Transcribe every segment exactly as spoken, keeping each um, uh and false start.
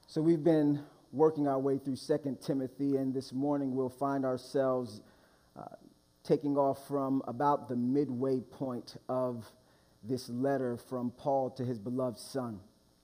So we've been working our way through Second Timothy, and this morning we'll find ourselves uh, taking off from about the midway point of this letter from Paul to his beloved son.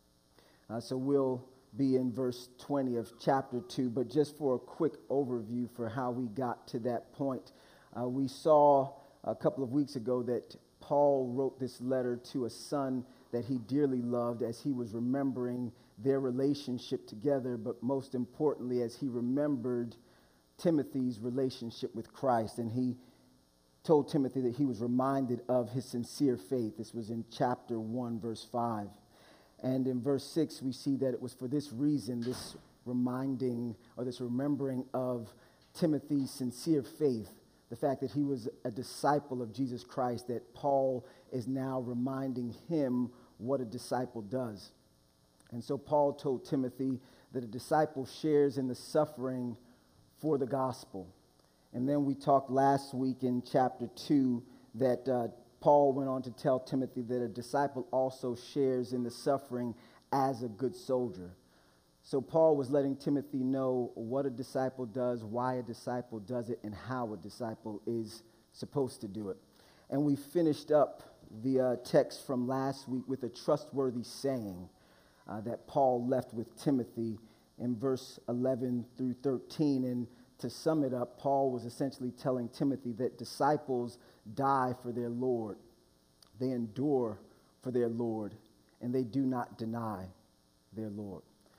Uh, so we'll be in verse twenty of chapter two, but just for a quick overview for how we got to that point, uh, we saw a couple of weeks ago that Paul wrote this letter to a son that he dearly loved as he was remembering their relationship together, but most importantly, as he remembered Timothy's relationship with Christ. And he told Timothy that he was reminded of his sincere faith. This was in chapter one, verse five. And in verse six, we see that it was for this reason, this reminding or this remembering of Timothy's sincere faith, the fact that he was a disciple of Jesus Christ, that Paul is now reminding him what a disciple does. And so Paul told Timothy that a disciple shares in the suffering for the gospel. And then we talked last week in chapter two that uh, Paul went on to tell Timothy that a disciple also shares in the suffering as a good soldier. So Paul was letting Timothy know what a disciple does, why a disciple does it, and how a disciple is supposed to do it. And we finished up the uh, text from last week with a trustworthy saying uh, that Paul left with Timothy in verse eleven through thirteen. And to sum it up, Paul was essentially telling Timothy that disciples die for their Lord, they endure for their Lord, and they do not deny their Lord.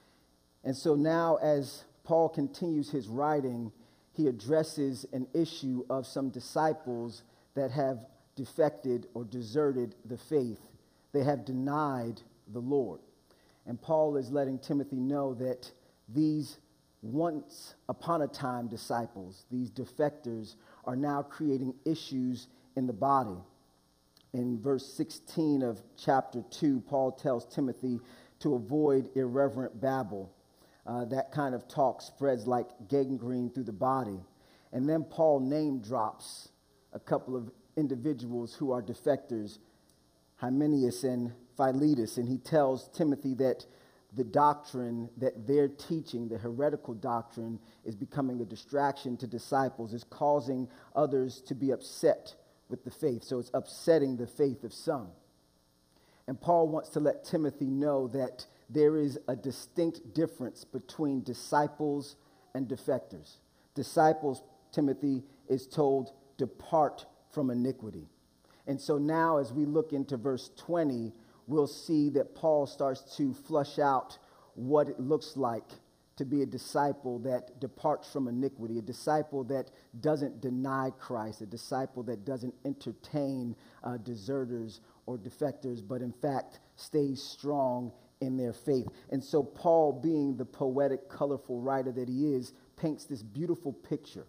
And so now, as Paul continues his writing, he addresses an issue of some disciples that have defected or deserted the faith. They have denied the Lord. And Paul is letting Timothy know that these once upon a time disciples, these defectors, are now creating issues in the body. In verse sixteen of chapter two, Paul tells Timothy to avoid irreverent babble. Uh, that kind of talk spreads like gangrene through the body. And then Paul name drops a couple of individuals who are defectors, Hymenaeus and Philetus, and he tells Timothy that the doctrine that they're teaching, the heretical doctrine, is becoming a distraction to disciples, is causing others to be upset with the faith. So it's upsetting the faith of some. And Paul wants to let Timothy know that there is a distinct difference between disciples and defectors. Disciples, Timothy is told, depart from iniquity. And so now as we look into verse twenty, we'll see that Paul starts to flush out what it looks like to be a disciple that departs from iniquity, a disciple that doesn't deny Christ, a disciple that doesn't entertain uh, deserters or defectors, but in fact stays strong in their faith. And so Paul, being the poetic, colorful writer that he is, paints this beautiful picture.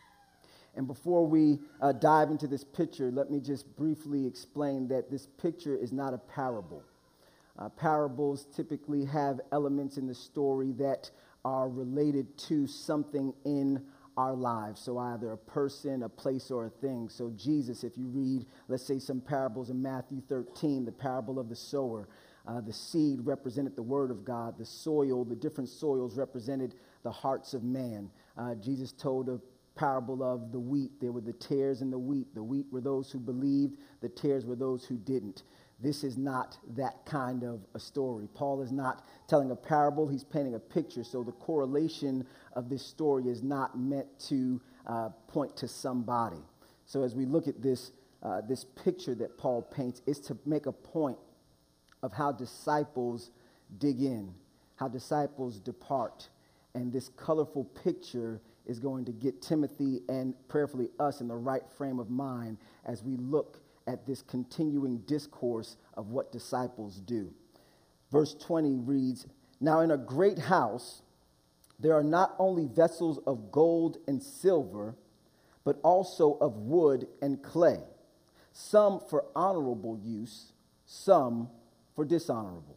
And before we uh, dive into this picture, let me just briefly explain that this picture is not a parable. Uh, parables typically have elements in the story that are related to something in our lives. So either a person, a place, or a thing. So Jesus, if you read, let's say, some parables in Matthew thirteen, the parable of the sower, uh, the seed represented the word of God. The soil, the different soils represented the hearts of man. Uh, Jesus told a parable of the wheat. There were the tares in the wheat. The wheat were those who believed. The tares were those who didn't. This is not that kind of a story. Paul is not telling a parable. He's painting a picture. So the correlation of this story is not meant to uh, point to somebody. So as we look at this, uh, this picture that Paul paints is to make a point of how disciples dig in, how disciples depart. And this colorful picture is going to get Timothy and prayerfully us in the right frame of mind as we look at this continuing discourse of what disciples do. Verse twenty reads, "Now in a great house there are not only vessels of gold and silver, but also of wood and clay, some for honorable use, some for dishonorable."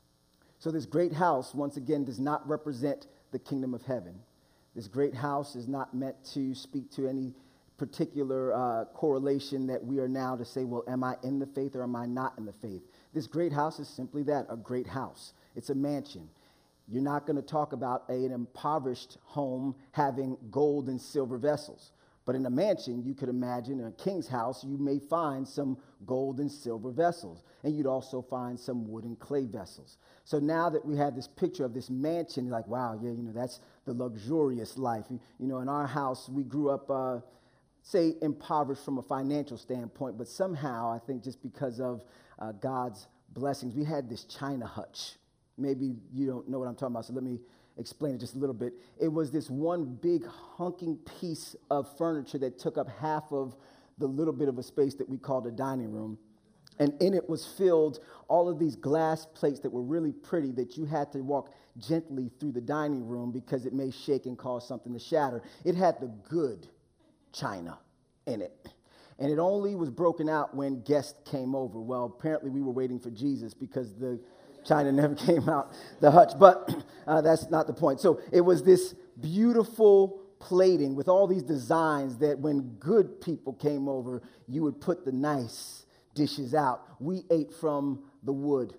So this great house, once again, does not represent the kingdom of heaven. This great house is not meant to speak to any particular uh, correlation that we are now to say, well, am I in the faith or am I not in the faith? This great house is simply that, a great house. It's a mansion. You're not going to talk about a, an impoverished home having gold and silver vessels. But in a mansion, you could imagine, in a king's house, you may find some gold and silver vessels. And you'd also find some wood and clay vessels. So now that we have this picture of this mansion, you're like, wow, yeah, you know, that's the luxurious life. You, you know, in our house, we grew up, uh, say, impoverished from a financial standpoint. But somehow, I think just because of uh, God's blessings, we had this China hutch. Maybe you don't know what I'm talking about, so let me explain it just a little bit. It was this one big hunking piece of furniture that took up half of the little bit of a space that we called a dining room. And in it was filled all of these glass plates that were really pretty that you had to walk gently through the dining room because it may shake and cause something to shatter. It had the good china in it. And it only was broken out when guests came over. Well, apparently we were waiting for Jesus because the China never came out the hutch, but uh, that's not the point. So it was this beautiful plating with all these designs that when good people came over, you would put the nice dishes out. We ate from the wood,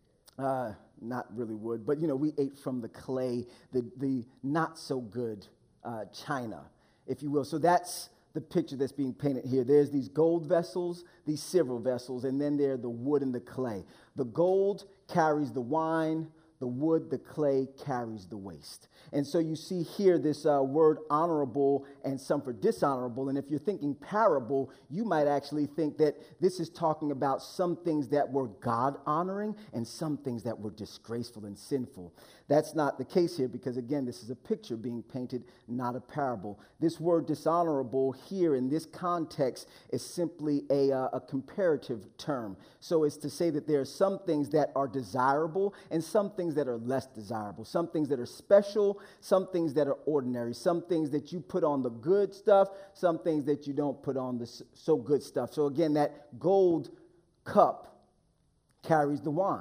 uh, not really wood, but, you know, we ate from the clay, the, the not so good uh, china, if you will. So that's the picture that's being painted here. There's these gold vessels, these silver vessels, and then there are the wood and the clay. The gold carries the wine, the wood, the clay carries the waste. And so you see here this uh, word honorable and some for dishonorable. And if you're thinking parable, you might actually think that this is talking about some things that were God-honoring and some things that were disgraceful and sinful. That's not the case here because, again, this is a picture being painted, not a parable. This word dishonorable here in this context is simply a, uh, a comparative term. So it's to say that there are some things that are desirable and some things that are less desirable, some things that are special, some things that are ordinary, some things that you put on the good stuff, some things that you don't put on the so good stuff. So again, that gold cup carries the wine.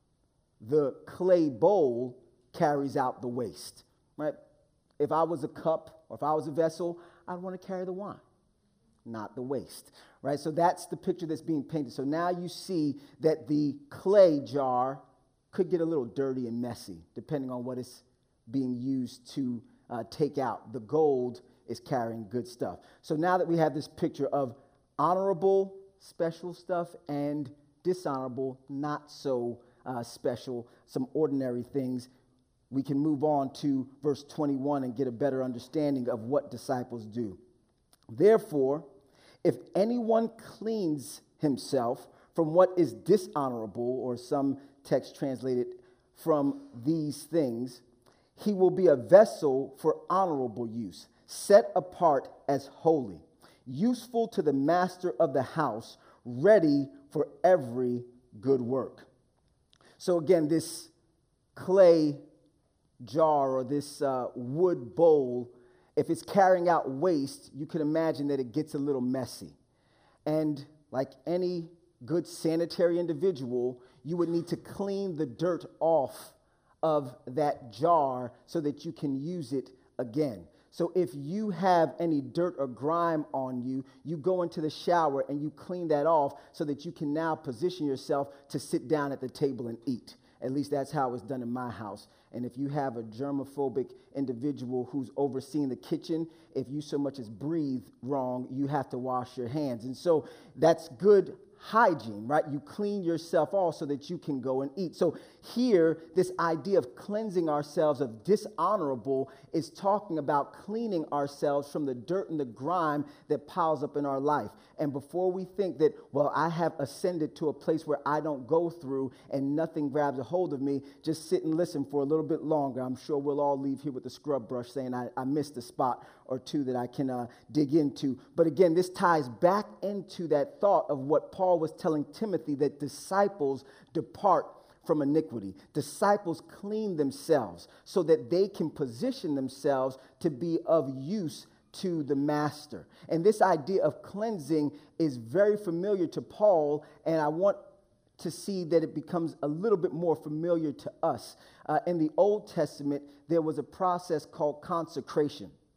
The clay bowl carries out the waste, right? If I was a cup or if I was a vessel, I'd want to carry the wine, not the waste, right? So that's the picture that's being painted. So now you see that the clay jar could get a little dirty and messy, depending on what it's being used to uh, take out. The gold is carrying good stuff. So now that we have this picture of honorable, special stuff, and dishonorable, not so uh, special, some ordinary things, we can move on to verse twenty-one and get a better understanding of what disciples do. Therefore, if anyone cleans himself from what is dishonorable, or some text translated from these things, he will be a vessel for honorable use, set apart as holy, useful to the master of the house, ready for every good work. So again, this clay jar or this uh, wood bowl, if it's carrying out waste, you can imagine that it gets a little messy. And like any good sanitary individual, you would need to clean the dirt off of that jar so that you can use it again. So if you have any dirt or grime on you, you go into the shower and you clean that off so that you can now position yourself to sit down at the table and eat. At least that's how it's done in my house. And if you have a germophobic individual who's overseeing the kitchen, if you so much as breathe wrong, you have to wash your hands. And so that's good hygiene, right? You clean yourself off so that you can go and eat. So here, this idea of cleansing ourselves of dishonorable is talking about cleaning ourselves from the dirt and the grime that piles up in our life. And before we think that, well, I have ascended to a place where I don't go through and nothing grabs a hold of me, just sit and listen for a little bit longer. I'm sure we'll all leave here with a scrub brush saying I, I missed a spot or two that I can uh, dig into. But again, this ties back into that thought of what Paul was telling Timothy, that disciples depart from iniquity. Disciples clean themselves so that they can position themselves to be of use to the master. And this idea of cleansing is very familiar to Paul, and I want to see that it becomes a little bit more familiar to us. Uh, in the Old Testament, there was a process called consecration.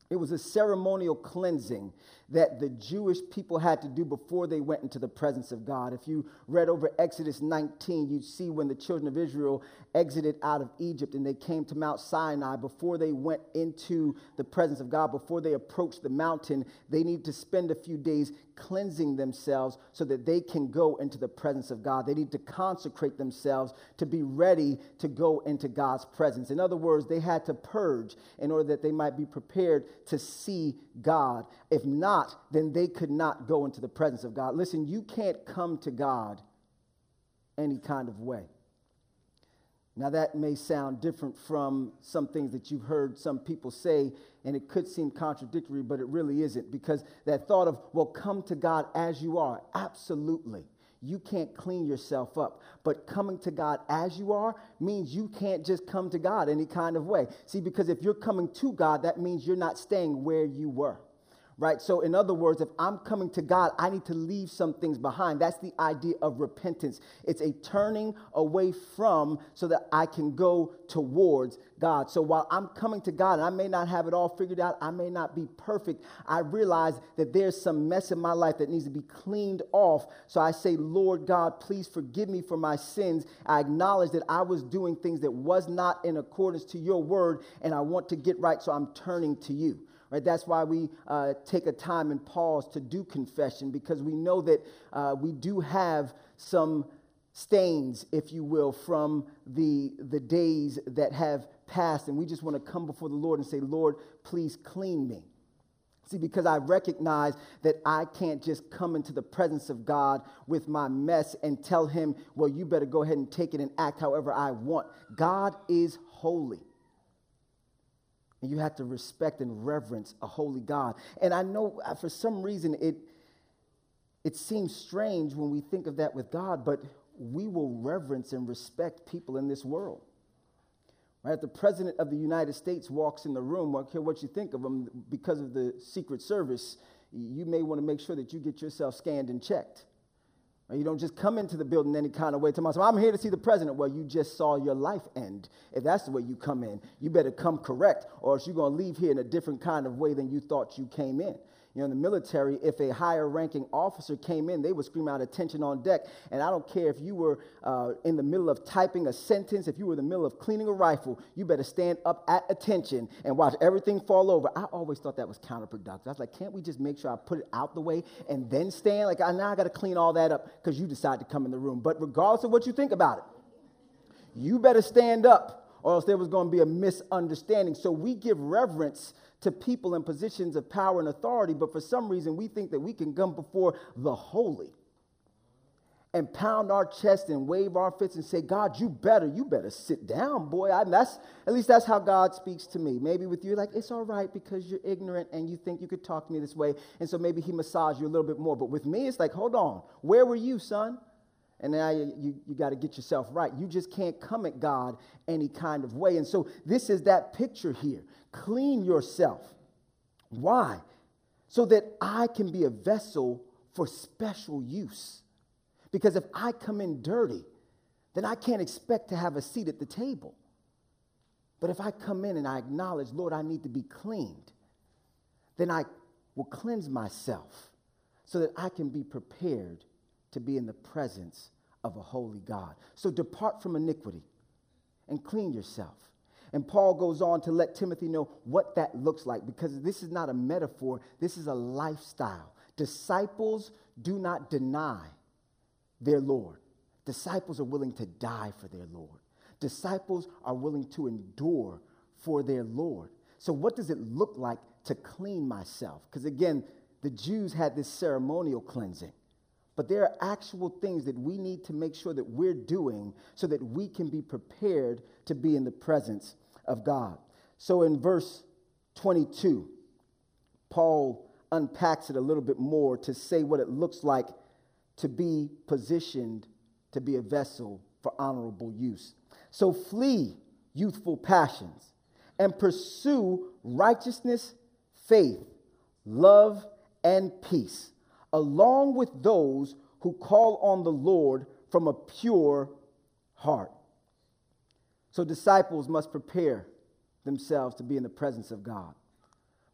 It was a ceremonial cleansing that the Jewish people had to do before they went into the presence of God. If you read over Exodus nineteen, you'd see when the children of Israel exited out of Egypt and they came to Mount Sinai, before they went into the presence of God, before they approached the mountain, they need to spend a few days cleansing themselves so that they can go into the presence of God. They need to consecrate themselves to be ready to go into God's presence. In other words, they had to purge in order that they might be prepared to see God. If not, then they could not go into the presence of God. Listen, you can't come to God any kind of way. Now, that may sound different from some things that you've heard some people say, and it could seem contradictory, but it really isn't, because that thought of, well, come to God as you are, absolutely. You can't clean yourself up, but coming to God as you are means you can't just come to God any kind of way. See, because if you're coming to God, that means you're not staying where you were. Right? So in other words, if I'm coming to God, I need to leave some things behind. That's the idea of repentance. It's a turning away from so that I can go towards God. So while I'm coming to God, and I may not have it all figured out, I may not be perfect, I realize that there's some mess in my life that needs to be cleaned off. So I say, Lord God, please forgive me for my sins. I acknowledge that I was doing things that was not in accordance to your word, and I want to get right, so I'm turning to you. Right, that's why we uh, take a time and pause to do confession, because we know that uh, we do have some stains, if you will, from the, the days that have passed. And we just want to come before the Lord and say, Lord, please clean me. See, because I recognize that I can't just come into the presence of God with my mess and tell him, well, you better go ahead and take it and act however I want. God is holy. And you have to respect and reverence a holy God. And I know uh, for some reason it it seems strange when we think of that with God, but we will reverence and respect people in this world. Right? If the president of the United States walks in the room, I don't care what you think of him, because of the Secret Service, you may want to make sure that you get yourself scanned and checked. You don't just come into the building any kind of way. To myself, I'm here to see the president. Well, you just saw your life end. If that's the way you come in, you better come correct, or else you're going to leave here in a different kind of way than you thought you came in. You know, in the military, if a higher ranking officer came in, they would scream out attention on deck. And I don't care if you were uh, in the middle of typing a sentence, if you were in the middle of cleaning a rifle, you better stand up at attention and watch everything fall over. I always thought that was counterproductive. I was like, can't we just make sure I put it out the way and then stand? Like, I, now I got to clean all that up because you decide to come in the room. But regardless of what you think about it, you better stand up, or else there was going to be a misunderstanding. So we give reverence to people in positions of power and authority, but for some reason we think that we can come before the holy and pound our chest and wave our fists and say, God, you better, you better sit down, boy. I, that's, at least that's how God speaks to me. Maybe with you, like, it's all right because you're ignorant and you think you could talk to me this way, and so maybe he massaged you a little bit more. But with me, it's like, hold on, where were you, son? And now you, you, you got to get yourself right. You just can't come at God any kind of way. And so this is that picture here. Clean yourself. Why? So that I can be a vessel for special use. Because if I come in dirty, then I can't expect to have a seat at the table. But if I come in and I acknowledge, Lord, I need to be cleaned, then I will cleanse myself so that I can be prepared to be in the presence of a holy God. So depart from iniquity and clean yourself. And Paul goes on to let Timothy know what that looks like, because this is not a metaphor, this is a lifestyle. Disciples do not deny their Lord. Disciples are willing to die for their Lord. Disciples are willing to endure for their Lord. So what does it look like to clean myself? Because again, the Jews had this ceremonial cleansing. But there are actual things that we need to make sure that we're doing so that we can be prepared to be in the presence of God. So in verse twenty-two, Paul unpacks it a little bit more to say what it looks like to be positioned to be a vessel for honorable use. So flee youthful passions and pursue righteousness, faith, love, and peace, along with those who call on the Lord from a pure heart. So disciples must prepare themselves to be in the presence of God.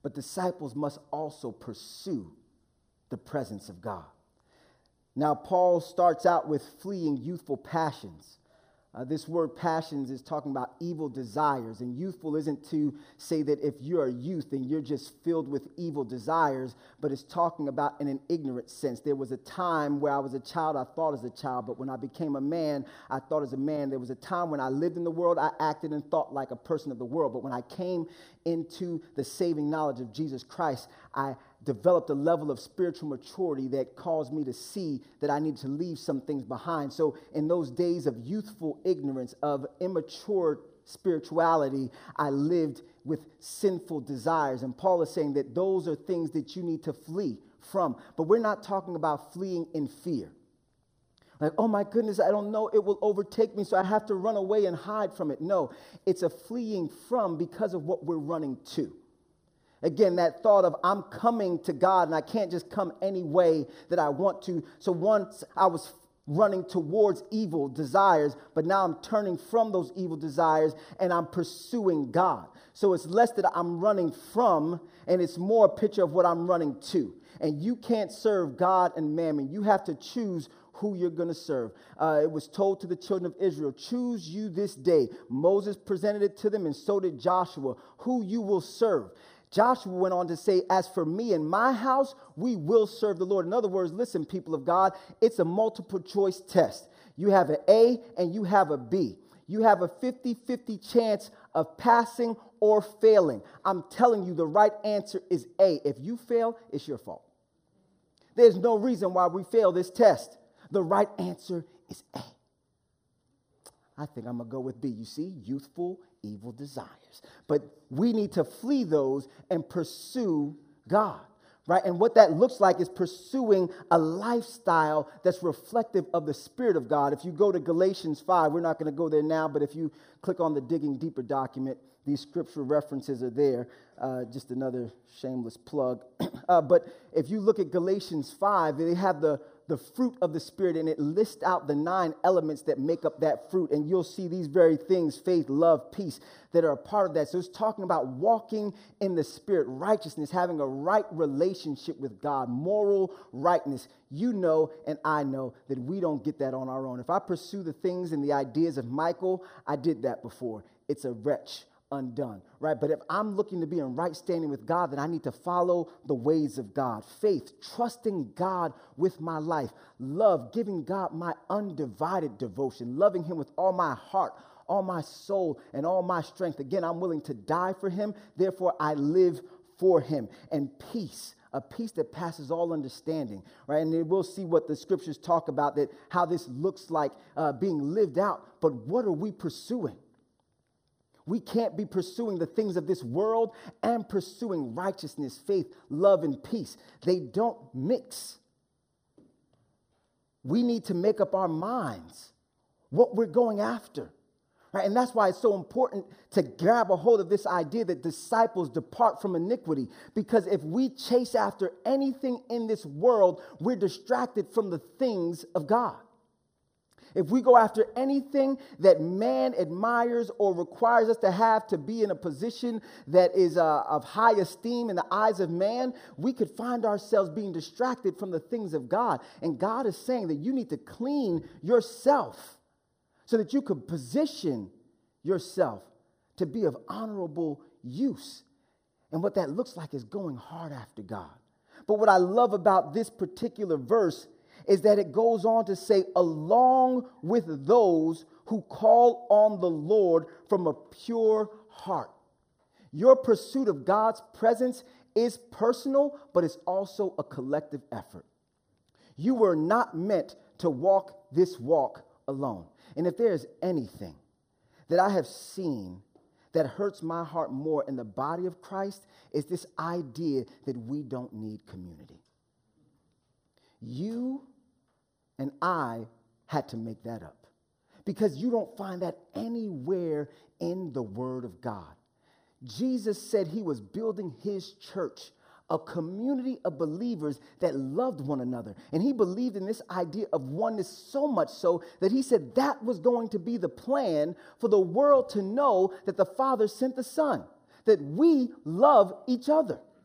but disciples must also pursue the presence of God. Now, Paul starts out with fleeing youthful passions. Uh, this word passions is talking about evil desires, and youthful isn't to say that if you're a youth and you're just filled with evil desires, but it's talking about in an ignorant sense. There was a time where I was a child, I thought as a child, but when I became a man, I thought as a man. There was a time when I lived in the world, I acted and thought like a person of the world, but when I came into the saving knowledge of Jesus Christ, I developed a level of spiritual maturity that caused me to see that I needed to leave some things behind. So in those days of youthful ignorance, of immature spirituality, I lived with sinful desires. And Paul is saying that those are things that you need to flee from. But we're not talking about fleeing in fear. Like, oh my goodness, I don't know, it will overtake me, so I have to run away and hide from it. No, it's a fleeing from because of what we're running to. Again, that thought of I'm coming to God and I can't just come any way that I want to. So once I was running towards evil desires, but now I'm turning from those evil desires and I'm pursuing God. So it's less that I'm running from, and it's more a picture of what I'm running to. And you can't serve God and mammon. You have to choose who you're going to serve. Uh, it was told to the children of Israel, choose you this day. Moses presented it to them, and so did Joshua, who you will serve. Joshua went on to say, as for me and my house, we will serve the Lord. In other words, listen, people of God, it's a multiple choice test. You have an A and you have a B. You have a fifty-fifty chance of passing or failing. I'm telling you, the right answer is A. If you fail, it's your fault. There's no reason why we fail this test. The right answer is A. I think I'm going to go with B. You see, youthful evil desires. But we need to flee those and pursue God, right? And what that looks like is pursuing a lifestyle that's reflective of the Spirit of God. If you go to Galatians five, we're not going to go there now, but if you click on the Digging Deeper document, these scriptural references are there. Uh, just another shameless plug. uh, but if you look at Galatians five, they have the the fruit of the Spirit, and it lists out the nine elements that make up that fruit. And you'll see these very things, faith, love, peace, that are a part of that. So it's talking about walking in the Spirit, righteousness, having a right relationship with God, moral rightness. You know, and I know that we don't get that on our own. If I pursue the things and the ideas of Michael, I did that before. It's a wretch undone, right? But if I'm looking to be in right standing with God, then I need to follow the ways of God. Faith, trusting God with my life. Love, giving God my undivided devotion. Loving him with all my heart, all my soul, and all my strength. Again, I'm willing to die for him. Therefore, I live for him. And peace, a peace that passes all understanding, right? And we'll see what the scriptures talk about, that how this looks like uh, being lived out. But what are we pursuing? We can't be pursuing the things of this world and pursuing righteousness, faith, love, and peace. They don't mix. We need to make up our minds what we're going after, right? And that's why it's so important to grab a hold of this idea that disciples depart from iniquity. Because if we chase after anything in this world, we're distracted from the things of God. If we go after anything that man admires or requires us to have to be in a position that is uh, of high esteem in the eyes of man, we could find ourselves being distracted from the things of God. And God is saying that you need to clean yourself so that you could position yourself to be of honorable use. And what that looks like is going hard after God. But what I love about this particular verse is that it goes on to say, along with those who call on the Lord from a pure heart. Your pursuit of God's presence is personal, but it's also a collective effort. You were not meant to walk this walk alone. And if there is anything that I have seen that hurts my heart more in the body of Christ, is this idea that we don't need community. You and I had to make that up, because you don't find that anywhere in the Word of God. Jesus said he was building his church, a community of believers that loved one another. And he believed in this idea of oneness so much so that he said that was going to be the plan for the world to know that the Father sent the Son, that we love each other.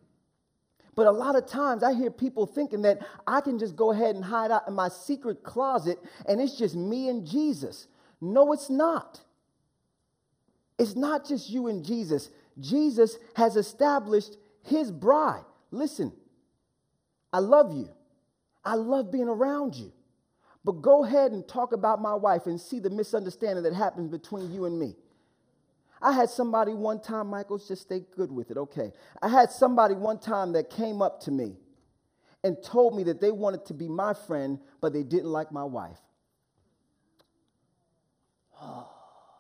But a lot of times I hear people thinking that I can just go ahead and hide out in my secret closet and it's just me and Jesus. No, it's not. It's not just you and Jesus. Jesus has established his bride. Listen, I love you. I love being around you. But go ahead and talk about my wife and see the misunderstanding that happens between you and me. I had somebody one time, Michael, just stay good with it, okay. I had somebody one time that came up to me and told me that they wanted to be my friend, but they didn't like my wife. Oh.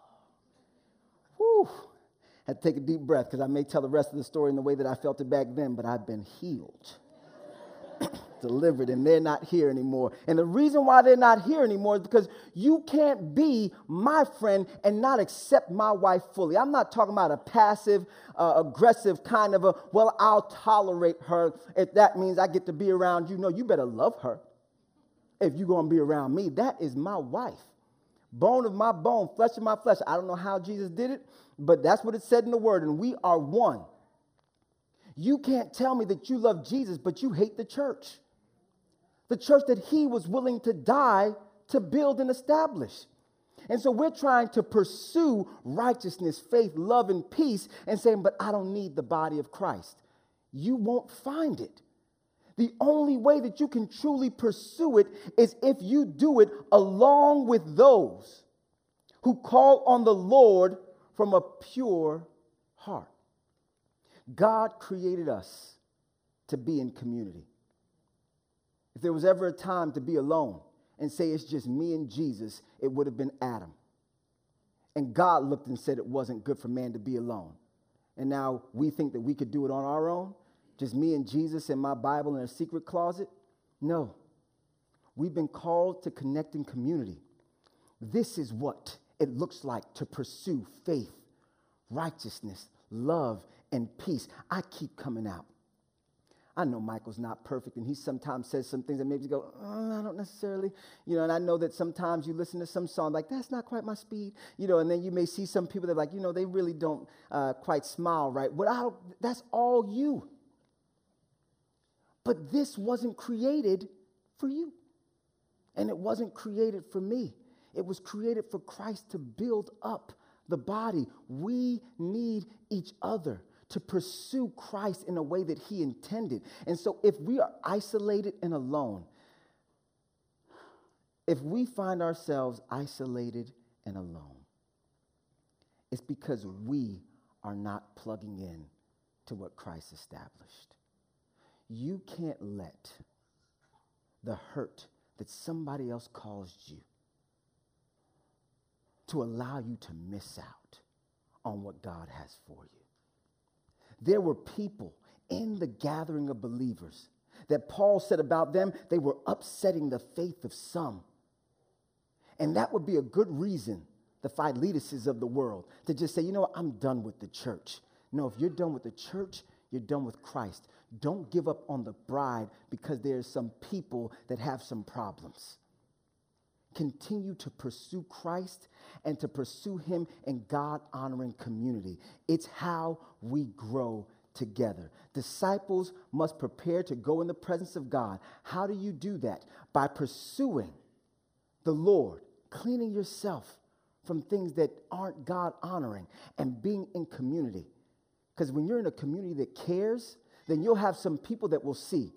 Whew. Had to take a deep breath because I may tell the rest of the story in the way that I felt it back then, but I've been healed. Delivered, and they're not here anymore. And the reason why they're not here anymore is because you can't be my friend and not accept my wife fully. I'm not talking about a passive, uh, aggressive kind of a, well, I'll tolerate her if that means I get to be around you. No, you better love her if you're going to be around me. That is my wife. Bone of my bone, flesh of my flesh. I don't know how Jesus did it, but that's what it said in the word, and we are one. You can't tell me that you love Jesus, but you hate the church. The church that he was willing to die to build and establish. And so we're trying to pursue righteousness, faith, love, and peace and saying, but I don't need the body of Christ. You won't find it. The only way that you can truly pursue it is if you do it along with those who call on the Lord from a pure heart. God created us to be in community. If there was ever a time to be alone and say it's just me and Jesus, it would have been Adam. And God looked and said it wasn't good for man to be alone. And now we think that we could do it on our own, just me and Jesus and my Bible in a secret closet. No. We've been called to connect in community. This is what it looks like to pursue faith, righteousness, love, and peace. I keep coming out. I know Michael's not perfect, and he sometimes says some things that maybe you go, oh, I don't necessarily, you know, and I know that sometimes you listen to some song like, that's not quite my speed, you know, and then you may see some people that are like, you know, they really don't uh, quite smile right. But I don't, that's all you. But this wasn't created for you, and it wasn't created for me. It was created for Christ to build up the body. We need each other to pursue Christ in a way that he intended. And so if we are isolated and alone, if we find ourselves isolated and alone, it's because we are not plugging in to what Christ established. You can't let the hurt that somebody else caused you to allow you to miss out on what God has for you. There were people in the gathering of believers that Paul said about them, they were upsetting the faith of some. And that would be a good reason, the Philetuses of the world, to just say, you know what, I'm done with the church. No, if you're done with the church, you're done with Christ. Don't give up on the bride because there's some people that have some problems. Continue to pursue Christ and to pursue him in God-honoring community. It's how we grow together. Disciples must prepare to go in the presence of God. How do you do that? By pursuing the Lord, cleaning yourself from things that aren't God-honoring, and being in community. Because when you're in a community that cares, then you'll have some people that will see,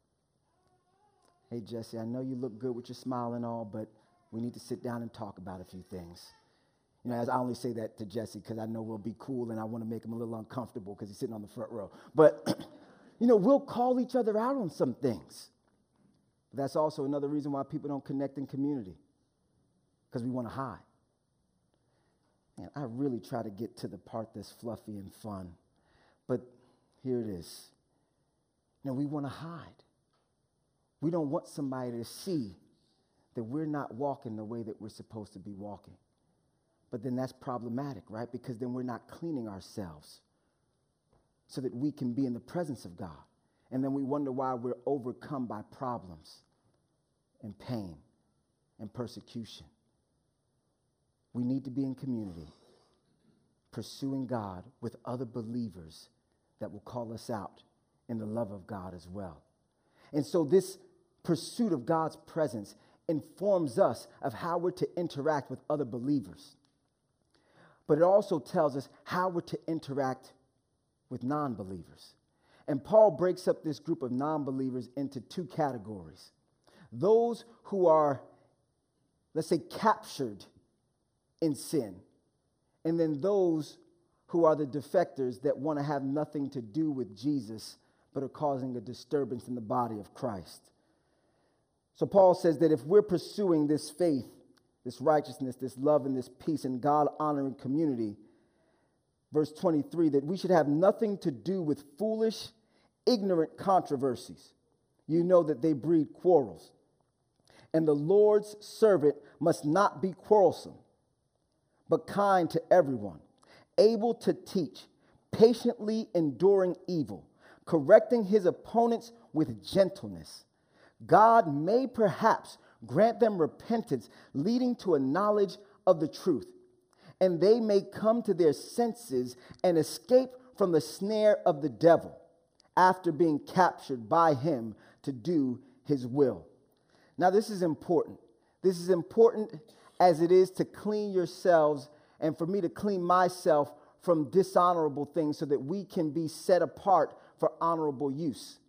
hey, Jesse, I know you look good with your smile and all, but we need to sit down and talk about a few things. You know, as I only say that to Jesse because I know we'll be cool and I want to make him a little uncomfortable because he's sitting on the front row. But, you know, we'll call each other out on some things. But that's also another reason why people don't connect in community, because we want to hide. And I really try to get to the part that's fluffy and fun. But here it is. You know, we want to hide. We don't want somebody to see that we're not walking the way that we're supposed to be walking. But then that's problematic, right? Because then we're not cleaning ourselves so that we can be in the presence of God. And then we wonder why we're overcome by problems and pain and persecution. We need to be in community, pursuing God with other believers that will call us out in the love of God as well. And so this pursuit of God's presence informs us of how we're to interact with other believers. But it also tells us how we're to interact with non-believers. And Paul breaks up this group of non-believers into two categories. Those who are, let's say, captured in sin, and then those who are the defectors that want to have nothing to do with Jesus, but are causing a disturbance in the body of Christ. So Paul says that if we're pursuing this faith, this righteousness, this love, and this peace and God-honoring community, verse twenty-three, that we should have nothing to do with foolish, ignorant controversies. You know that they breed quarrels. And the Lord's servant must not be quarrelsome, but kind to everyone, able to teach, patiently enduring evil, correcting his opponents with gentleness. God may perhaps grant them repentance, leading to a knowledge of the truth, and they may come to their senses and escape from the snare of the devil after being captured by him to do his will. Now, this is important. This is important as it is to clean yourselves and for me to clean myself from dishonorable things so that we can be set apart for honorable use.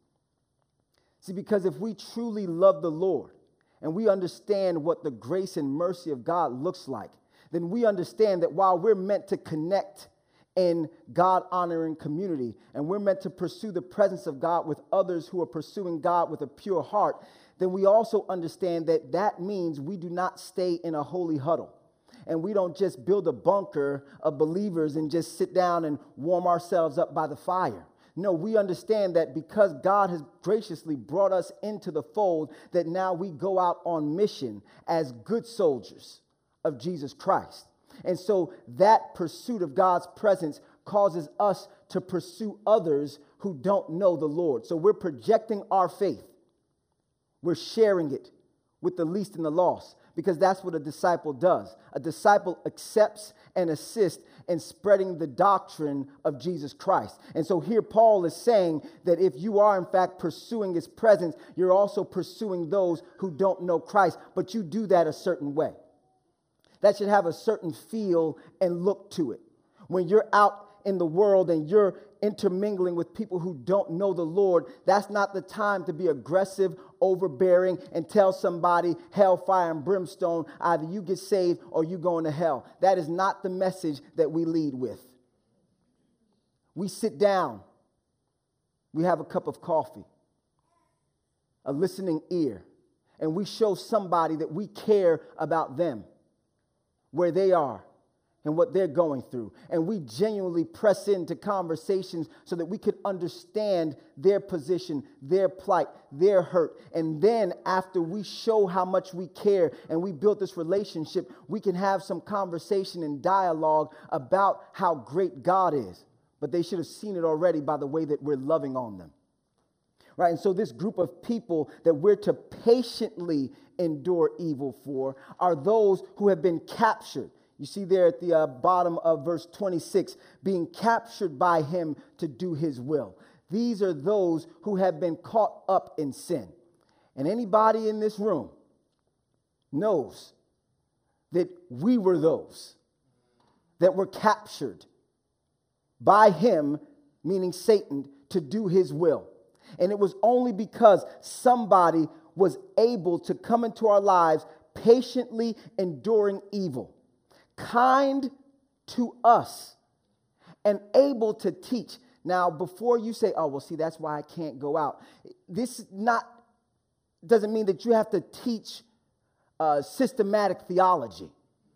See, because if we truly love the Lord and we understand what the grace and mercy of God looks like, then we understand that while we're meant to connect in God-honoring community and we're meant to pursue the presence of God with others who are pursuing God with a pure heart, then we also understand that that means we do not stay in a holy huddle. And we don't just build a bunker of believers and just sit down and warm ourselves up by the fire. No, we understand that because God has graciously brought us into the fold, that now we go out on mission as good soldiers of Jesus Christ. And so that pursuit of God's presence causes us to pursue others who don't know the Lord. So we're projecting our faith. We're sharing it with the least and the lost, because that's what a disciple does. A disciple accepts and assists in spreading the doctrine of Jesus Christ. And so here Paul is saying that if you are in fact pursuing his presence, you're also pursuing those who don't know Christ, but you do that a certain way. That should have a certain feel and look to it. When you're out in the world and you're intermingling with people who don't know the Lord, that's not the time to be aggressive, overbearing, and tell somebody hellfire and brimstone, either you get saved or you going to hell. That is not the message that we lead with. We sit down, we have a cup of coffee, a listening ear, and we show somebody that we care about them, where they are, and what they're going through. And we genuinely press into conversations so that we could understand their position, their plight, their hurt. And then after we show how much we care and we build this relationship, we can have some conversation and dialogue about how great God is. But they should have seen it already by the way that we're loving on them. Right? And so this group of people that we're to patiently endure evil for are those who have been captured. You see there at the uh, bottom of verse twenty-six, being captured by him to do his will. These are those who have been caught up in sin. And anybody in this room knows that we were those that were captured by him, meaning Satan, to do his will. And it was only because somebody was able to come into our lives patiently enduring evil, kind to us, and able to teach. Now, before you say, oh, well, see, that's why I can't go out. This not doesn't mean that you have to teach uh, systematic theology,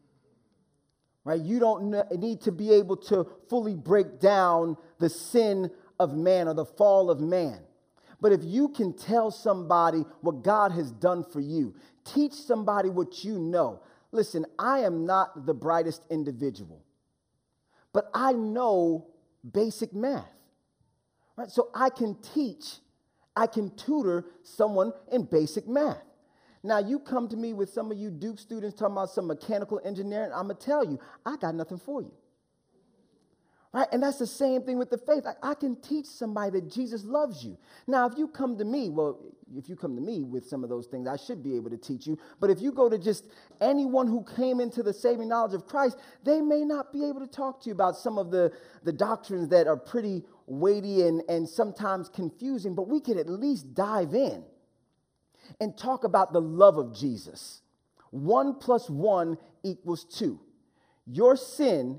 right? You don't need to be able to fully break down the sin of man or the fall of man. But if you can tell somebody what God has done for you, teach somebody what you know. Listen, I am not the brightest individual, but I know basic math, right? So I can teach, I can tutor someone in basic math. Now, you come to me with some of you Duke students talking about some mechanical engineering, I'm going to tell you, I got nothing for you, Right? And that's the same thing with the faith. Like, I can teach somebody that Jesus loves you. Now, if you come to me, well, if you come to me with some of those things, I should be able to teach you. But if you go to just anyone who came into the saving knowledge of Christ, they may not be able to talk to you about some of the, the doctrines that are pretty weighty and, and sometimes confusing. But we can at least dive in and talk about the love of Jesus. One plus one equals two. Your sin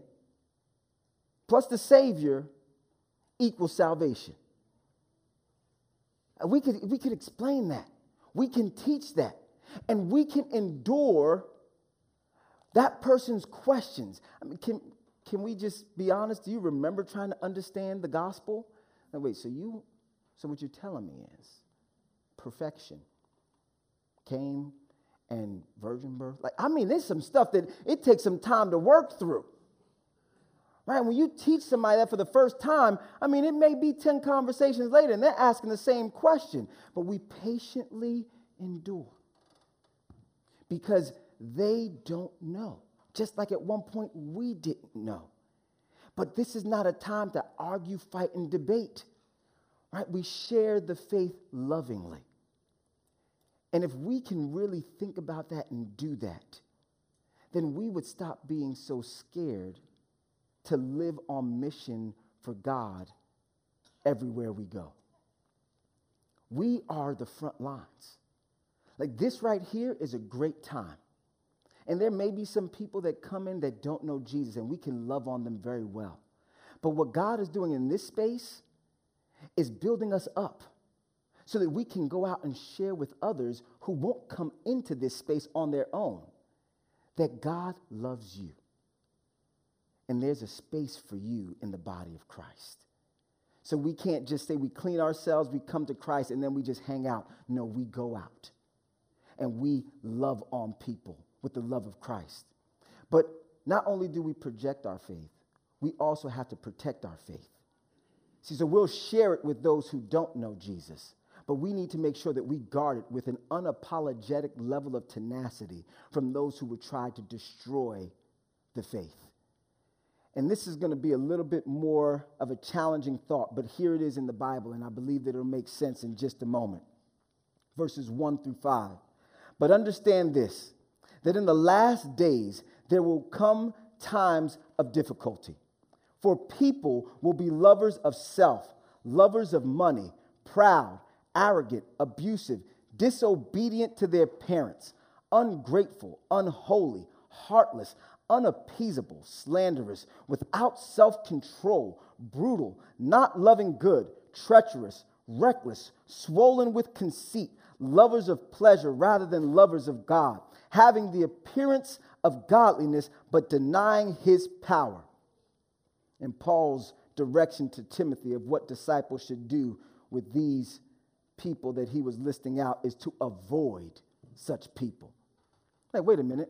plus the Savior equals salvation. And we could, we could explain that. We can teach that. And we can endure that person's questions. I mean, can, can we just be honest? Do you remember trying to understand the gospel? Now, wait, so you, so what you're telling me is perfection came and virgin birth? Like, I mean, there's some stuff that it takes some time to work through. Right? When you teach somebody that for the first time, I mean, it may be ten conversations later and they're asking the same question, but we patiently endure because they don't know. Just like at one point we didn't know. But this is not a time to argue, fight, and debate. Right? We share the faith lovingly. And if we can really think about that and do that, then we would stop being so scared to live on mission for God everywhere we go. We are the front lines. Like, this right here is a great time. And there may be some people that come in that don't know Jesus, and we can love on them very well. But what God is doing in this space is building us up so that we can go out and share with others who won't come into this space on their own that God loves you. And there's a space for you in the body of Christ. So we can't just say we clean ourselves, we come to Christ, and then we just hang out. No, we go out. And we love on people with the love of Christ. But not only do we project our faith, we also have to protect our faith. See, so we'll share it with those who don't know Jesus. But we need to make sure that we guard it with an unapologetic level of tenacity from those who would try to destroy the faith. And this is going to be a little bit more of a challenging thought, but here it is in the Bible, and I believe that it'll make sense in just a moment. Verses one through five. But understand this, that in the last days there will come times of difficulty. For people will be lovers of self, lovers of money, proud, arrogant, abusive, disobedient to their parents, ungrateful, unholy, heartless, unappeasable, slanderous, without self-control, brutal, not loving good, treacherous, reckless, swollen with conceit, lovers of pleasure rather than lovers of God, having the appearance of godliness but denying his power. And Paul's direction to Timothy of what disciples should do with these people that he was listing out is to avoid such people. Like, wait a minute.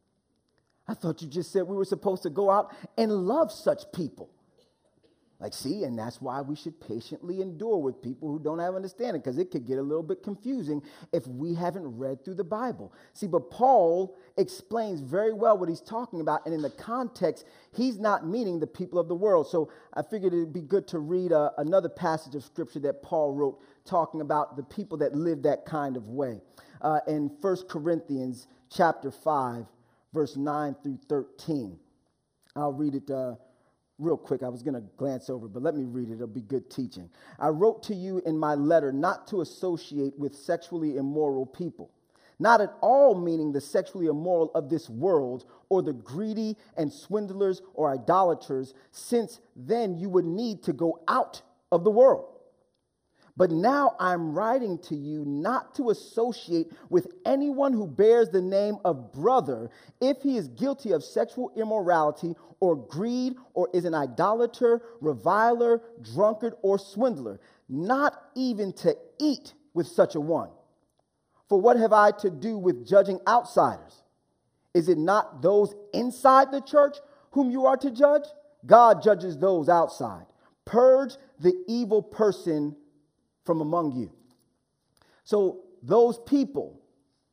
I thought you just said we were supposed to go out and love such people. Like, see, and that's why we should patiently endure with people who don't have understanding, because it could get a little bit confusing if we haven't read through the Bible. See, but Paul explains very well what he's talking about, and in the context, he's not meaning the people of the world. So I figured it'd be good to read uh, another passage of Scripture that Paul wrote talking about the people that live that kind of way. Uh, in First Corinthians chapter five, verse nine through thirteen. I'll read it uh, real quick. I was going to glance over, but let me read it. It'll be good teaching. I wrote to you in my letter not to associate with sexually immoral people, not at all meaning the sexually immoral of this world or the greedy and swindlers or idolaters, since then you would need to go out of the world. But now I'm writing to you not to associate with anyone who bears the name of brother if he is guilty of sexual immorality or greed or is an idolater, reviler, drunkard, or swindler, not even to eat with such a one. For what have I to do with judging outsiders? Is it not those inside the church whom you are to judge? God judges those outside. Purge the evil person from among you. So those people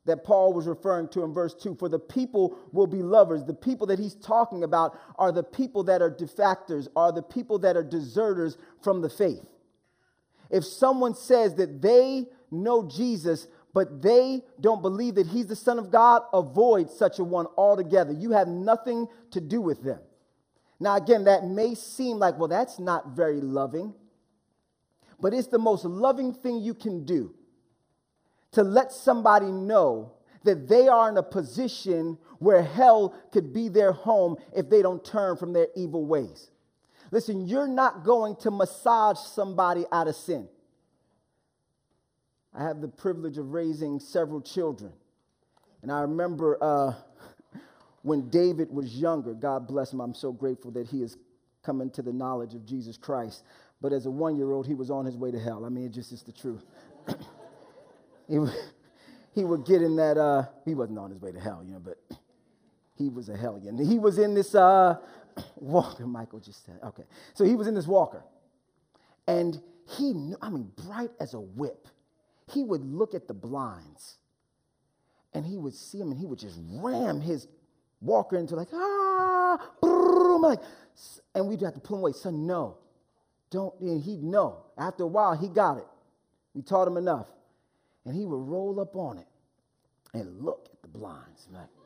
that Paul was referring to in verse two. For the people will be lovers. The people that he's talking about are the people that are defectors, are the people that are deserters from the faith. If someone says that they know Jesus, but they don't believe that he's the Son of God, avoid such a one altogether. You have nothing to do with them. Now, again, that may seem like, well, that's not very loving, but it's the most loving thing you can do to let somebody know that they are in a position where hell could be their home if they don't turn from their evil ways. Listen, you're not going to massage somebody out of sin. I have the privilege of raising several children. And I remember uh, when David was younger, God bless him, I'm so grateful that he has come into the knowledge of Jesus Christ. But as a one-year-old, he was on his way to hell. I mean, it just is the truth. he, would, he would get in that, uh, he wasn't on his way to hell, you know, but he was a hellion. He was in this uh, walker, Michael just said. Okay. So he was in this walker. And he knew, I mean, bright as a whip. He would look at the blinds, and he would see him, and he would just ram his walker into like, ah, boom, like, and we'd have to pull him away. Son, no, don't, and he'd know. After a while, he got it. We taught him enough. And he would roll up on it and look at the blinds. I'm like,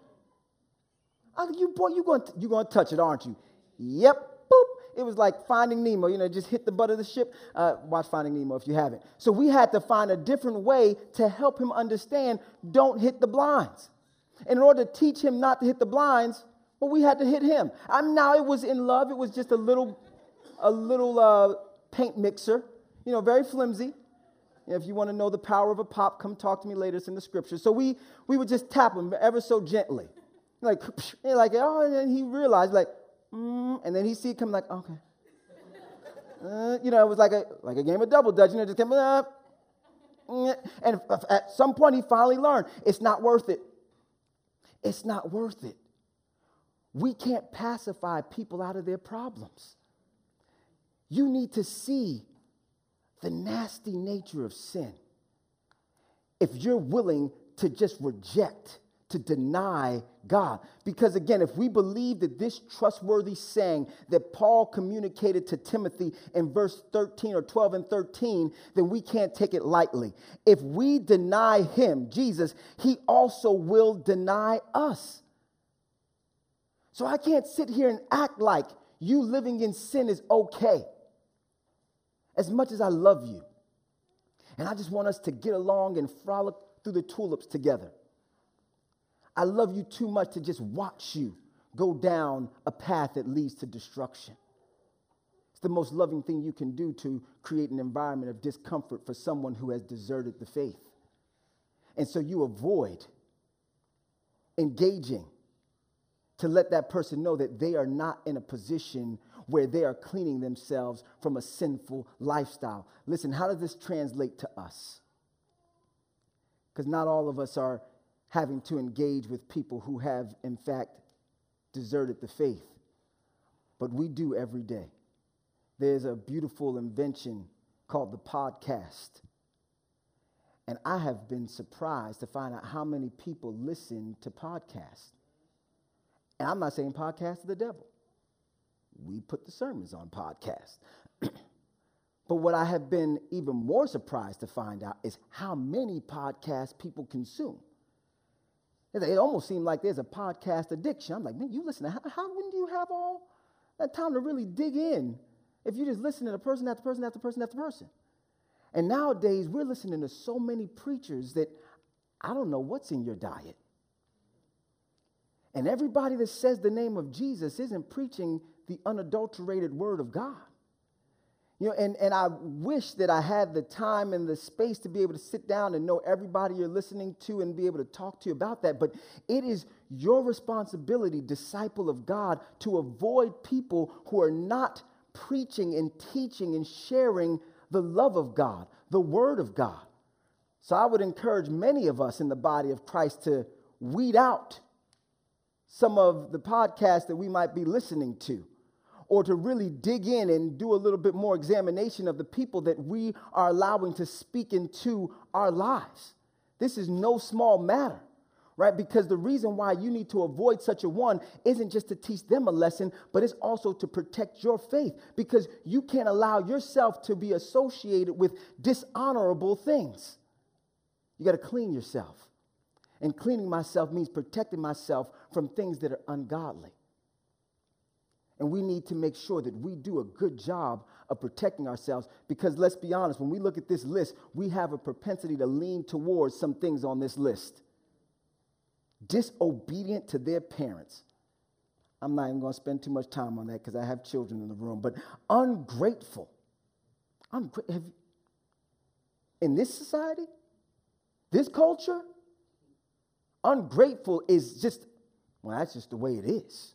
oh, you boy, you're going you going to touch it, aren't you? Yep, boop. It was like Finding Nemo, you know, just hit the butt of the ship. Uh, watch Finding Nemo if you haven't. So we had to find a different way to help him understand, don't hit the blinds. And in order to teach him not to hit the blinds, well, we had to hit him. I'm now it was in love. It was just a little, a little uh, paint mixer, you know, very flimsy. If you want to know the power of a pop, come talk to me later. It's in the scriptures. So we we would just tap him ever so gently, like, like oh, and then he realized, like, mm, and then he see it come like, okay, uh, you know, it was like a like a game of double dutch, you know, just come up, and at some point he finally learned it's not worth it. It's not worth it. We can't pacify people out of their problems. You need to see the nasty nature of sin. If you're willing to just reject, to deny God. Because again, if we believe that this trustworthy saying that Paul communicated to Timothy in verse thirteen or twelve and thirteen, then we can't take it lightly. If we deny him, Jesus, he also will deny us. So I can't sit here and act like you living in sin is okay. As much as I love you, and I just want us to get along and frolic through the tulips together. I love you too much to just watch you go down a path that leads to destruction. It's the most loving thing you can do to create an environment of discomfort for someone who has deserted the faith. And so you avoid engaging to let that person know that they are not in a position where they are cleaning themselves from a sinful lifestyle. Listen, how does this translate to us? Because not all of us are having to engage with people who have, in fact, deserted the faith. But we do every day. There's a beautiful invention called the podcast. And I have been surprised to find out how many people listen to podcasts. And I'm not saying podcasts are the devil. We put the sermons on podcasts. But what I have been even more surprised to find out is how many podcasts people consume. It almost seems like there's a podcast addiction. I'm like, man, you listen to, how, how when do you have all that time to really dig in if you just listen to person after person after person after person? And nowadays, we're listening to so many preachers that I don't know what's in your diet. And everybody that says the name of Jesus isn't preaching the unadulterated word of God. You know, and, and I wish that I had the time and the space to be able to sit down and know everybody you're listening to and be able to talk to you about that. But it is your responsibility, disciple of God, to avoid people who are not preaching and teaching and sharing the love of God, the word of God. So I would encourage many of us in the body of Christ to weed out some of the podcasts that we might be listening to, or to really dig in and do a little bit more examination of the people that we are allowing to speak into our lives. This is no small matter, right? Because the reason why you need to avoid such a one isn't just to teach them a lesson, but it's also to protect your faith, because you can't allow yourself to be associated with dishonorable things. You got to clean yourself. And cleaning myself means protecting myself from things that are ungodly. And we need to make sure that we do a good job of protecting ourselves, because let's be honest, when we look at this list, we have a propensity to lean towards some things on this list. Disobedient to their parents. I'm not even going to spend too much time on that because I have children in the room, but ungrateful. Ungra- have you, in this society, this culture, ungrateful is just, well, that's just the way it is.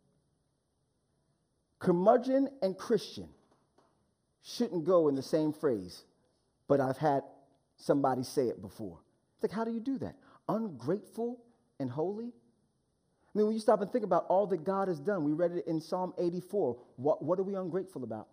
Curmudgeon and Christian shouldn't go in the same phrase, but I've had somebody say it before. It's like, how do you do that? Ungrateful and holy? I mean, when you stop and think about all that God has done, we read it in Psalm eighty-four. What, what are we ungrateful about?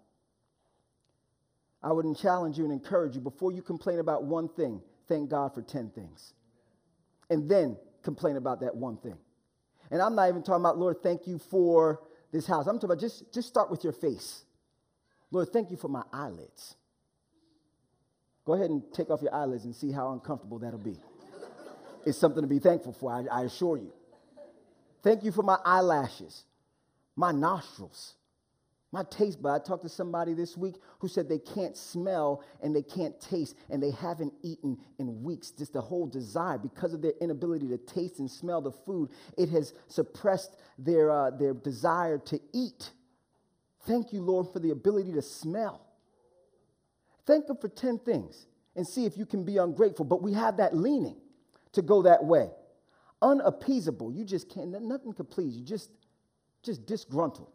I would challenge you and encourage you, before you complain about one thing, thank God for ten things. And then complain about that one thing. And I'm not even talking about, Lord, thank you for this house. I'm talking about just, just start with your face. Lord, thank you for my eyelids. Go ahead and take off your eyelids and see how uncomfortable that'll be. It's something to be thankful for, I, I assure you. Thank you for my eyelashes, my nostrils, my taste bud. I talked to somebody this week who said they can't smell and they can't taste, and they haven't eaten in weeks. Just the whole desire, because of their inability to taste and smell the food, it has suppressed their, uh, their desire to eat. Thank you, Lord, for the ability to smell. Thank Him for ten things and see if you can be ungrateful. But we have that leaning to go that way. Unappeasable. You just can't, nothing can please you. Just, just disgruntled.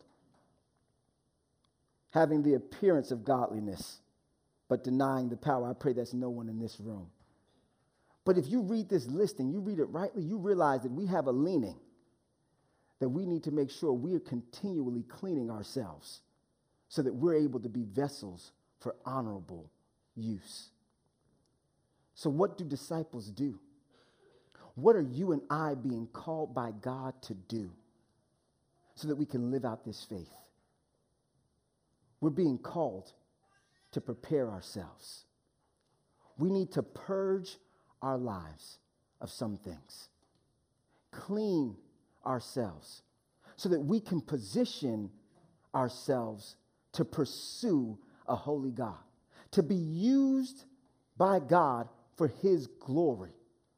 Having the appearance of godliness, but denying the power. I pray that's no one in this room. But if you read this list and you read it rightly, you realize that we have a leaning that we need to make sure we are continually cleaning ourselves so that we're able to be vessels for honorable use. So what do disciples do? What are you and I being called by God to do so that we can live out this faith? We're being called to prepare ourselves. We need to purge our lives of some things, clean ourselves so that we can position ourselves to pursue a holy God, to be used by God for His glory.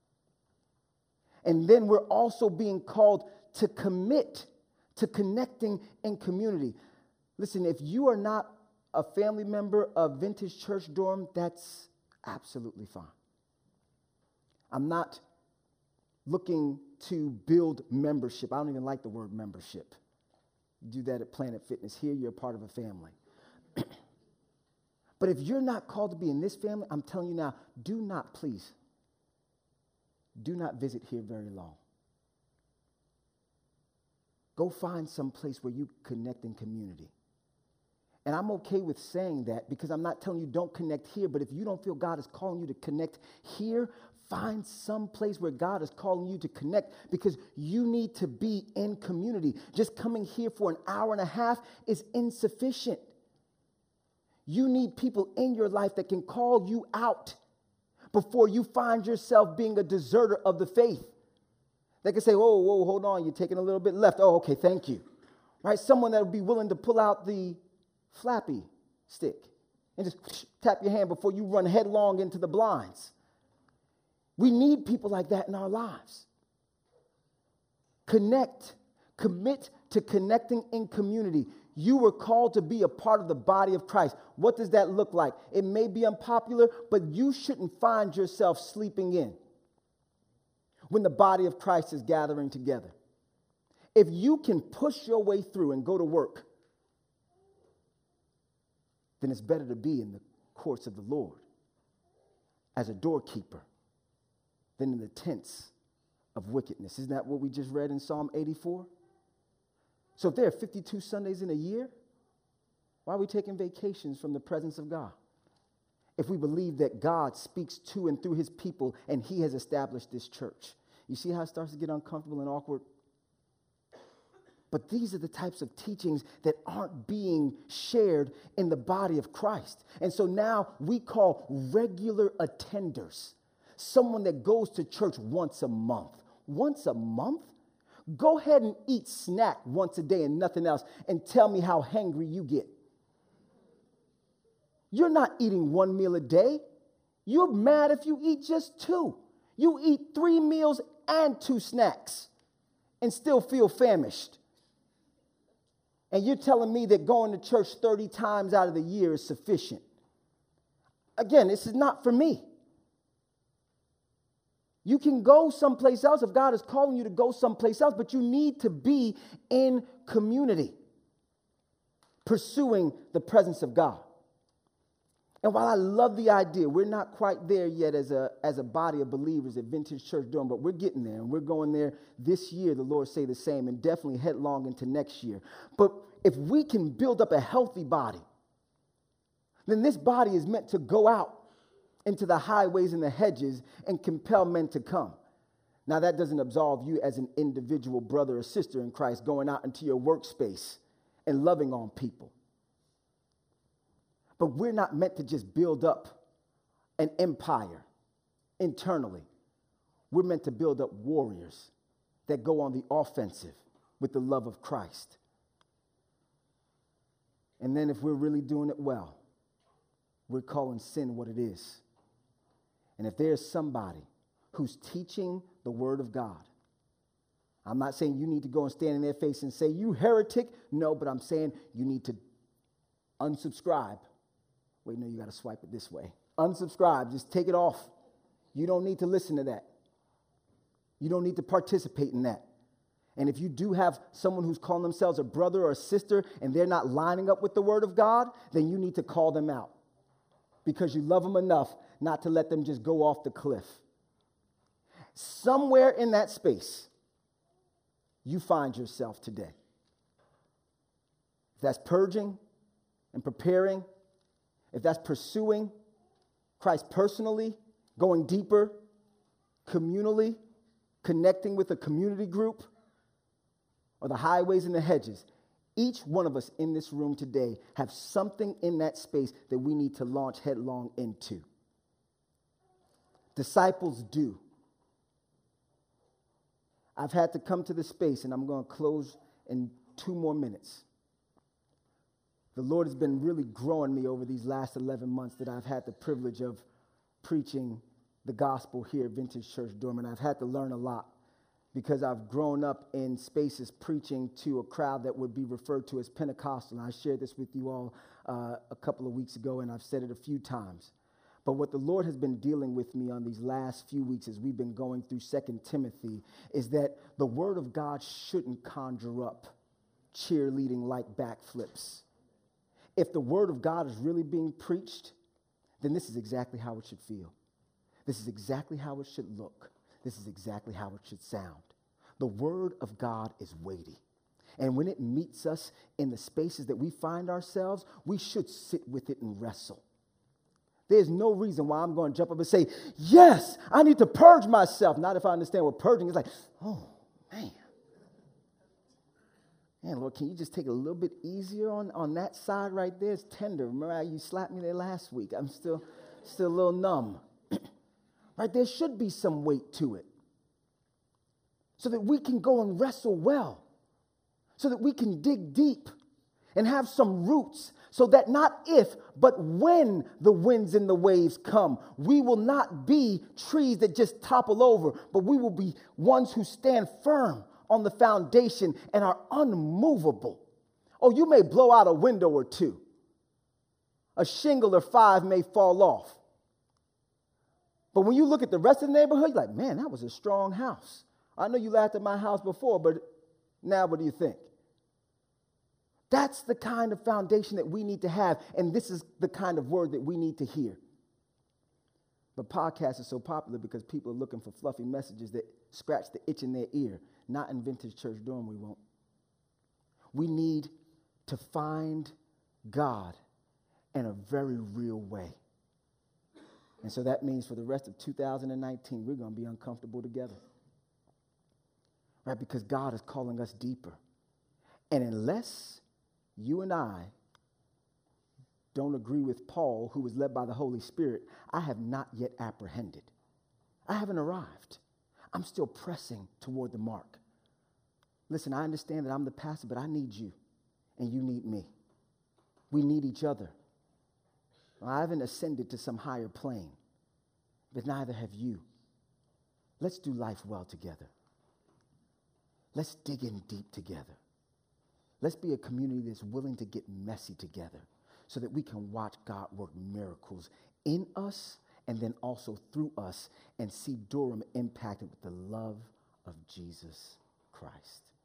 And then we're also being called to commit to connecting in community. Listen, if you are not a family member of Vintage Church Dorm, that's absolutely fine. I'm not looking to build membership. I don't even like the word membership. You do that at Planet Fitness. Here, you're a part of a family. But if you're not called to be in this family, I'm telling you now, do not, please, do not visit here very long. Go find some place where you connect in community. And I'm okay with saying that because I'm not telling you don't connect here, but if you don't feel God is calling you to connect here, find some place where God is calling you to connect, because you need to be in community. Just coming here for an hour and a half is insufficient. You need people in your life that can call you out before you find yourself being a deserter of the faith. They can say, whoa, whoa, hold on, you're taking a little bit left. Oh, okay, thank you. Right? Someone that would be willing to pull out the flappy stick and just tap your hand before you run headlong into the blinds. We need people like that in our lives. Connect. Commit to connecting in community. You were called to be a part of the body of Christ. What does that look like? It may be unpopular, but you shouldn't find yourself sleeping in when the body of Christ is gathering together. If you can push your way through and go to work, then it's better to be in the courts of the Lord as a doorkeeper than in the tents of wickedness. Isn't that what we just read in Psalm eighty-four? So if there are fifty-two Sundays in a year, why are we taking vacations from the presence of God? if we believe that God speaks to and through his people and he has established this church. You see how it starts to get uncomfortable and awkward? But these are the types of teachings that aren't being shared in the body of Christ. And so now we call regular attenders someone that goes to church once a month. Once a month? Go ahead and eat snack once a day and nothing else and tell me how hangry you get. You're not eating one meal a day. You're mad if you eat just two. You eat three meals and two snacks and still feel famished. And you're telling me that going to church thirty times out of the year is sufficient. Again, this is not for me. You can go someplace else if God is calling you to go someplace else, but you need to be in community, pursuing the presence of God. And while I love the idea, we're not quite there yet as a, as a body of believers at Vintage Church Durham, but we're getting there, and we're going there this year, the Lord say the same, and definitely headlong into next year. But if we can build up a healthy body, then this body is meant to go out into the highways and the hedges and compel men to come. Now, that doesn't absolve you as an individual brother or sister in Christ going out into your workspace and loving on people. But we're not meant to just build up an empire internally. We're meant to build up warriors that go on the offensive with the love of Christ. And then if we're really doing it well, we're calling sin what it is. And if there's somebody who's teaching the word of God, I'm not saying you need to go and stand in their face and say, you heretic. No, but I'm saying you need to unsubscribe. Wait, no, you got to swipe it this way. Unsubscribe. Just take it off. You don't need to listen to that. You don't need to participate in that. And if you do have someone who's calling themselves a brother or a sister and they're not lining up with the word of God, then you need to call them out because you love them enough not to let them just go off the cliff. Somewhere in that space, you find yourself today. If that's purging and preparing, if that's pursuing Christ personally, going deeper, communally, connecting with a community group, or the highways and the hedges, each one of us in this room today have something in that space that we need to launch headlong into. Disciples do. I've had to come to this space, and I'm going to close in two more minutes. The Lord has been really growing me over these last eleven months that I've had the privilege of preaching the gospel here at Vintage Church Durham, and I've had to learn a lot because I've grown up in spaces preaching to a crowd that would be referred to as Pentecostal. And I shared this with you all uh, a couple of weeks ago, and I've said it a few times. But what the Lord has been dealing with me on these last few weeks as we've been going through Second Timothy is that the word of God shouldn't conjure up cheerleading like backflips. If the word of God is really being preached, then this is exactly how it should feel. This is exactly how it should look. This is exactly how it should sound. The word of God is weighty. And when it meets us in the spaces that we find ourselves, we should sit with it and wrestle. There's no reason why I'm going to jump up and say, yes, I need to purge myself. Not if I understand what purging is like. Oh, man. Man, Lord, can you just take it a little bit easier on, on that side right there? It's tender. Remember how you slapped me there last week? I'm still, still a little numb. Right? There should be some weight to it so that we can go and wrestle well, so that we can dig deep and have some roots so that not if, but when the winds and the waves come, we will not be trees that just topple over, but we will be ones who stand firm on the foundation and are unmovable. Oh, you may blow out a window or two. A shingle or five may fall off. But when you look at the rest of the neighborhood, you're like, man, that was a strong house. I know you laughed at my house before, but now what do you think? That's the kind of foundation that we need to have, and this is the kind of word that we need to hear. But podcasts are so popular because people are looking for fluffy messages that scratch the itch in their ear. Not in Vintage Church Durham, we won't. We need to find God in a very real way. And so that means for the rest of two thousand nineteen, we're going to be uncomfortable together. Right? Because God is calling us deeper. And unless you and I don't agree with Paul, who was led by the Holy Spirit, I have not yet apprehended. I haven't arrived. I'm still pressing toward the mark. Listen, I understand that I'm the pastor, but I need you, and you need me. We need each other. I haven't ascended to some higher plane, but neither have you. Let's do life well together. Let's dig in deep together. Let's be a community that's willing to get messy together so that we can watch God work miracles in us and then also through us and see Durham impacted with the love of Jesus Christ.